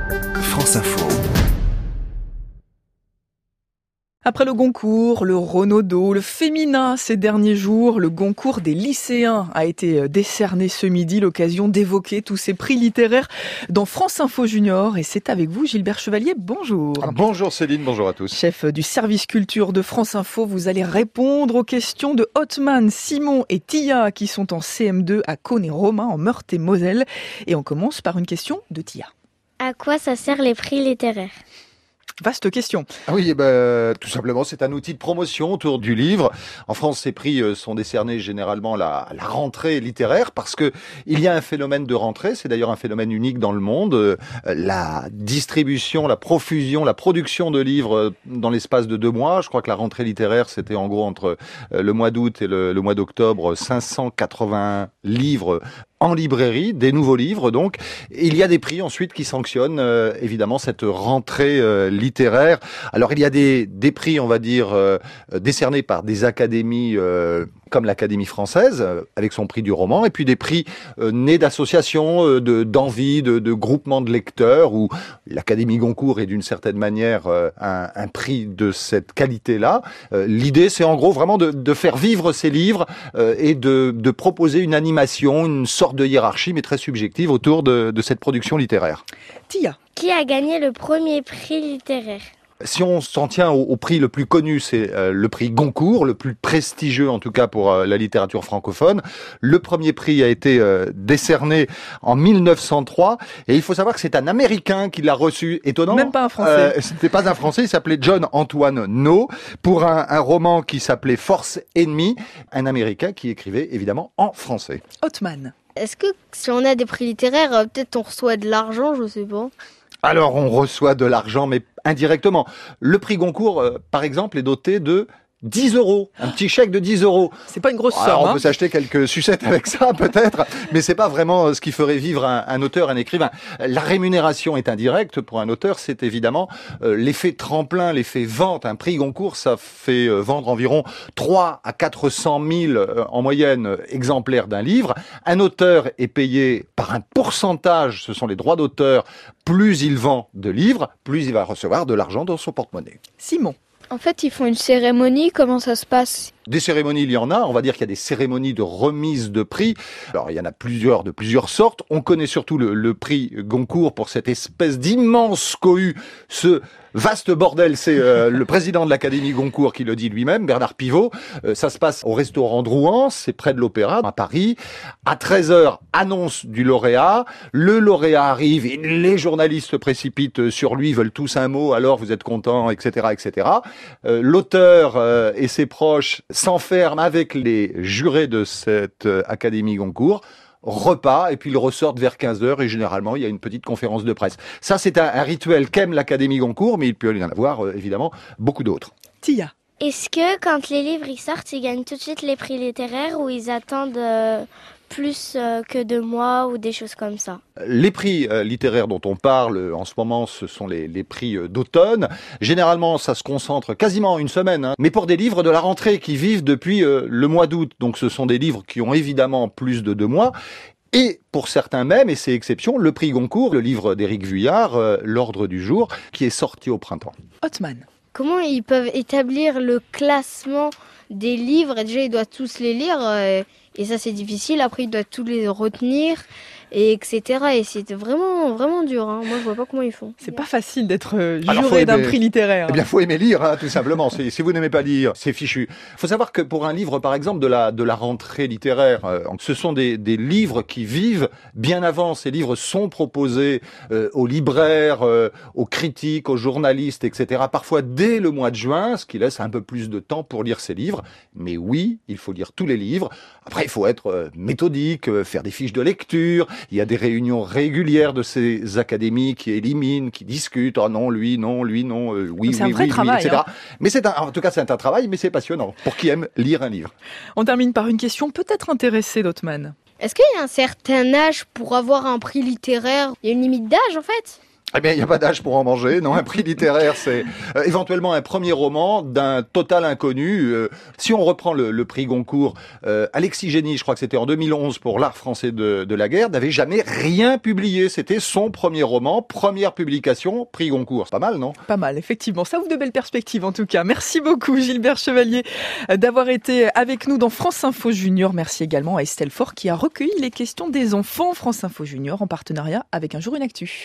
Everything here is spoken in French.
France Info. Après le Goncourt, le Renaudot, le Féminin ces derniers jours, le Goncourt des lycéens a été décerné ce midi, l'occasion d'évoquer tous ces prix littéraires dans France Info Junior. Et c'est avec vous, Gilbert Chevalier, bonjour. Bonjour Céline, bonjour à tous. Chef du service culture de France Info, vous allez répondre aux questions de Othman, Simon et Tia qui sont en CM2 à Caunes-et-Romain en Meurthe-et-Moselle. Et on commence par une question de Tia. À quoi ça sert les prix littéraires ? Vaste question. Ah oui, tout simplement, c'est un outil de promotion autour du livre. En France, ces prix sont décernés généralement à la rentrée littéraire parce que il y a un phénomène de rentrée. C'est d'ailleurs un phénomène unique dans le monde. La distribution, la profusion, la production de livres dans l'espace de 2 mois. Je crois que la rentrée littéraire, c'était en gros entre le mois d'août et le mois d'octobre, 580 livres en librairie, des nouveaux livres donc. Il y a des prix ensuite qui sanctionnent évidemment cette rentrée littéraire. Alors il y a des prix, on va dire, décernés par des académies comme l'Académie française, avec son prix du roman, et puis des prix nés d'associations, d'envie, de groupements de lecteurs, où l'Académie Goncourt est d'une certaine manière un prix de cette qualité-là. L'idée, c'est en gros vraiment de faire vivre ces livres et de proposer une animation, une sorte de hiérarchie, mais très subjective, autour de cette production littéraire. Tia. Qui a gagné le premier prix littéraire ? Si on s'en tient au prix le plus connu, c'est le prix Goncourt, le plus prestigieux en tout cas pour la littérature francophone. Le premier prix a été décerné en 1903 et il faut savoir que c'est un Américain qui l'a reçu. Étonnant. Même pas un Français. C'était pas un Français, il s'appelait John Antoine No pour un roman qui s'appelait Force Ennemie, un Américain qui écrivait évidemment en français. Othman. Est-ce que si on a des prix littéraires, peut-être on reçoit de l'argent, je sais pas. Alors, on reçoit de l'argent, mais indirectement. Le prix Goncourt, par exemple, est doté de 10 €, un petit chèque de 10 €. C'est pas une grosse somme. Alors, on peut s'acheter quelques sucettes avec ça, peut-être, mais c'est pas vraiment ce qui ferait vivre un auteur, un écrivain. La rémunération est indirecte pour un auteur, c'est évidemment l'effet tremplin, l'effet vente. Un prix Goncourt, ça fait vendre environ 3 à 400 000 en moyenne exemplaires d'un livre. Un auteur est payé par un pourcentage, ce sont les droits d'auteur. Plus il vend de livres, plus il va recevoir de l'argent dans son porte-monnaie. Simon. En fait, ils font une cérémonie, comment ça se passe ? Des cérémonies, il y en a. On va dire qu'il y a des cérémonies de remise de prix. Alors, il y en a plusieurs, de plusieurs sortes. On connaît surtout le prix Goncourt pour cette espèce d'immense cohue, ce vaste bordel. C'est le président de l'Académie Goncourt qui le dit lui-même, Bernard Pivot. Ça se passe au restaurant Drouan, c'est près de l'Opéra, à Paris. À 13h, annonce du lauréat. Le lauréat arrive et les journalistes se précipitent sur lui, veulent tous un mot, alors vous êtes contents, etc., etc. L'auteur et ses proches s'enferment avec les jurés de cette Académie Goncourt, repas, et puis ils ressortent vers 15h, et généralement, il y a une petite conférence de presse. Ça, c'est un rituel qu'aime l'Académie Goncourt, mais il peut y en avoir, évidemment, beaucoup d'autres. Tia. Est-ce que quand les livres ils sortent, ils gagnent tout de suite les prix littéraires ou ils attendent plus que 2 mois ou des choses comme ça? Les prix littéraires dont on parle en ce moment, ce sont les prix d'automne. Généralement, ça se concentre quasiment en une semaine, mais pour des livres de la rentrée qui vivent depuis le mois d'août. Donc ce sont des livres qui ont évidemment plus de 2 mois. Et pour certains même, et c'est exception, le prix Goncourt, le livre d'Éric Vuillard, L'Ordre du jour, qui est sorti au printemps. Othman. Comment ils peuvent établir le classement des livres ? Déjà, ils doivent tous les lire, et ça c'est difficile. Après, ils doivent tous les retenir, et etc. Et c'est vraiment, vraiment dur. Moi, je vois pas comment ils font. C'est pas facile d'être Alors, juré d'un prix littéraire. Eh bien, faut aimer lire, tout simplement. Si vous n'aimez pas lire, c'est fichu. Faut savoir que pour un livre, par exemple, de la rentrée littéraire, ce sont des livres qui vivent bien avant. Ces livres sont proposés aux libraires, aux critiques, aux journalistes, etc. Parfois dès le mois de juin, ce qui laisse un peu plus de temps pour lire ces livres. Mais oui, il faut lire tous les livres. Après, il faut être méthodique, faire des fiches de lecture. Il y a des réunions régulières de ces académies qui éliminent, qui discutent. Oh non, lui, non, lui, non, oui, c'est oui, un vrai oui, travail, etc. Mais en tout cas, c'est un travail, mais c'est passionnant pour qui aime lire un livre. On termine par une question peut-être intéressée d'Othman. Est-ce qu'il y a un certain âge pour avoir un prix littéraire ? Il y a une limite d'âge, en fait ? Eh bien, il n'y a pas d'âge pour en manger. Non, un prix littéraire, c'est éventuellement un premier roman d'un total inconnu. Si on reprend le prix Goncourt, Alexis Génie, je crois que c'était en 2011 pour l'art français de la guerre, n'avait jamais rien publié. C'était son premier roman, première publication, prix Goncourt. C'est pas mal, non? Pas mal, effectivement. Ça ouvre de belles perspectives, en tout cas. Merci beaucoup, Gilbert Chevalier, d'avoir été avec nous dans France Info Junior. Merci également à Estelle Faure qui a recueilli les questions des enfants. France Info Junior en partenariat avec Un jour une actu.